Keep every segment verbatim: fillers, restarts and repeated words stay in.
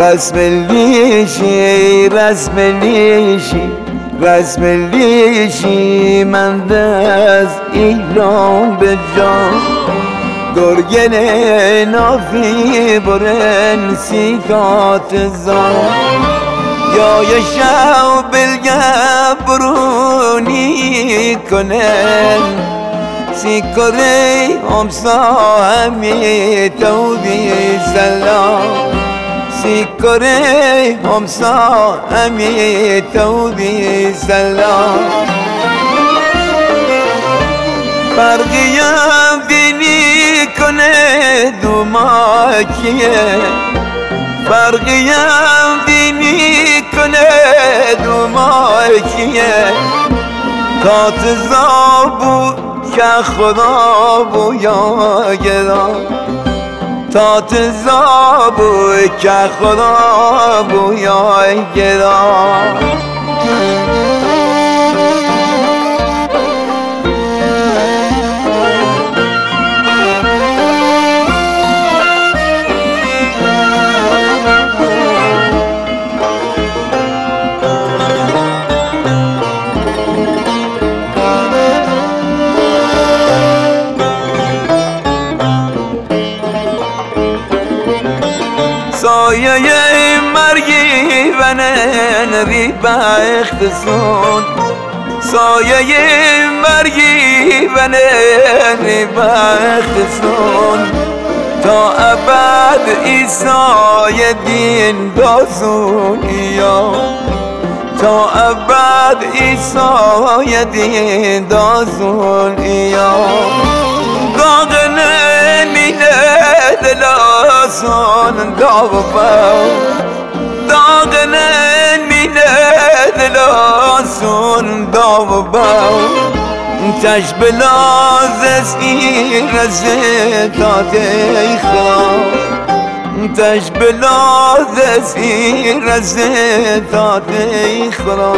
رسم لیشی رسم لیشی رسم لیشی من دست ایران به جان گرگن نافی برن سیکات زان یا یشاو بالگبرونی کنن سیکره امسا همی توبی سلام سیکره امسا همی توبی سلام فرقیم بینی کنه دو ماکیه فرقیم بینی کنه دو ماکیه کات زابو که خدا بویا گرام تات زابو که خدا بویا گرام سایه مرگی و نری بختسون سایه مرگی و نری بختسون تا ابد عیسی دین دازون یا تا ابد عیسی دین دازون یا گاغنه مینه دلاسون داغباو داغنه مینه دلاسون داغباو تش بلاز اسکی رزتات ایخلا تش بلاز اسکی رزتات ایخلا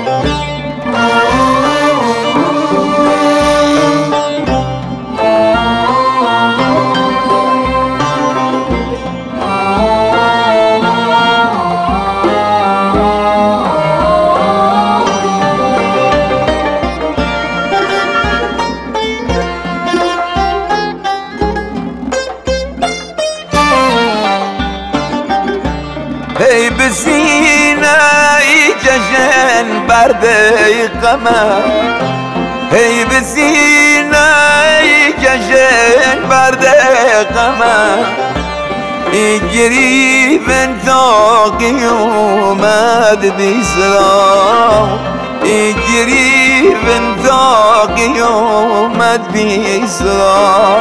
ای بسینه ای جشن برده قمر ای بسینه ای جشن برده قمر ای گریبن تاقی اومد بیسرا ای گریبن تاقی اومد بیسرا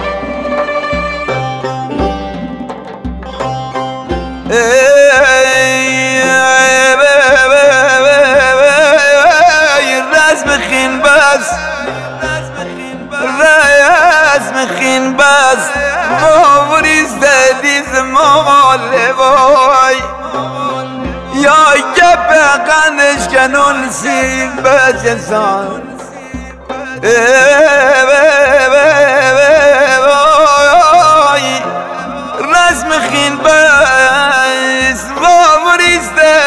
رسم بس رسم خین بس باوریز دیز ماله وای یا گپ قندش کنون سین بس انسان رسم خین بس باوریز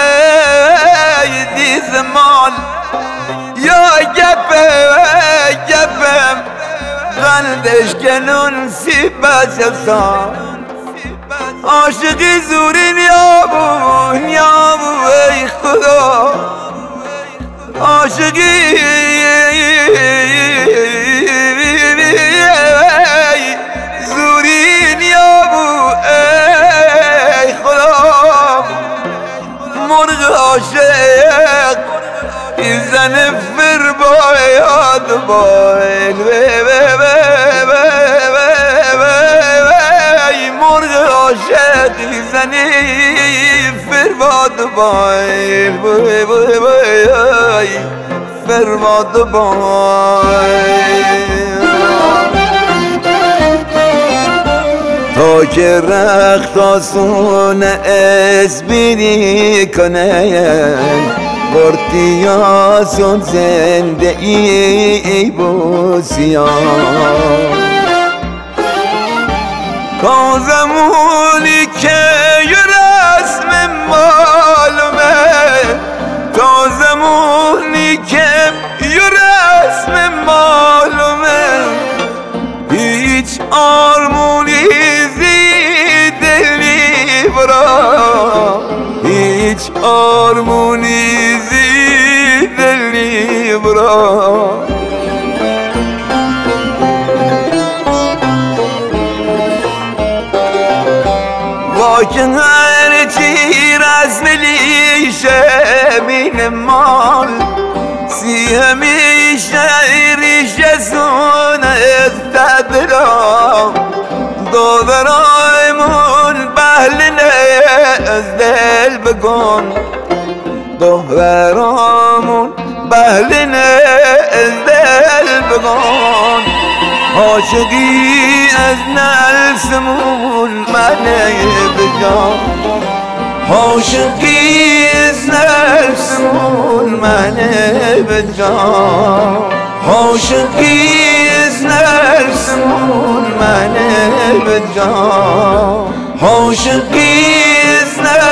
دیز مال یا گپه گپم قلبش کنون سی بسستان عاشقی زورین یابون یابو ای خدا عاشقی زورین یابو ای خدا مرغ عاشق این زن فر باید باید مرغ عاشق این زن فر باید باید فر باید باید تا که رخت آسون اسبیری کنه برتیاسون زنده ای بوسیان تا زمانی که یه رسم معلومه، تا زمانی که یه رسم معلومه، هیچ آرمونی زی دلی برا، هیچ آرمونی زی دلی برا. که هرچی رسم لیشه من مال، سی همیشه ریشه سونه استدلا، دادرایمون بهلنه از دل بگن، دادرامون بهلنه از دل بگن. عاشقی از نفسمون منه بجان، عاشقی از نفسمون منه بجان، عاشقی از نفسمون منه بجان، عاشقی از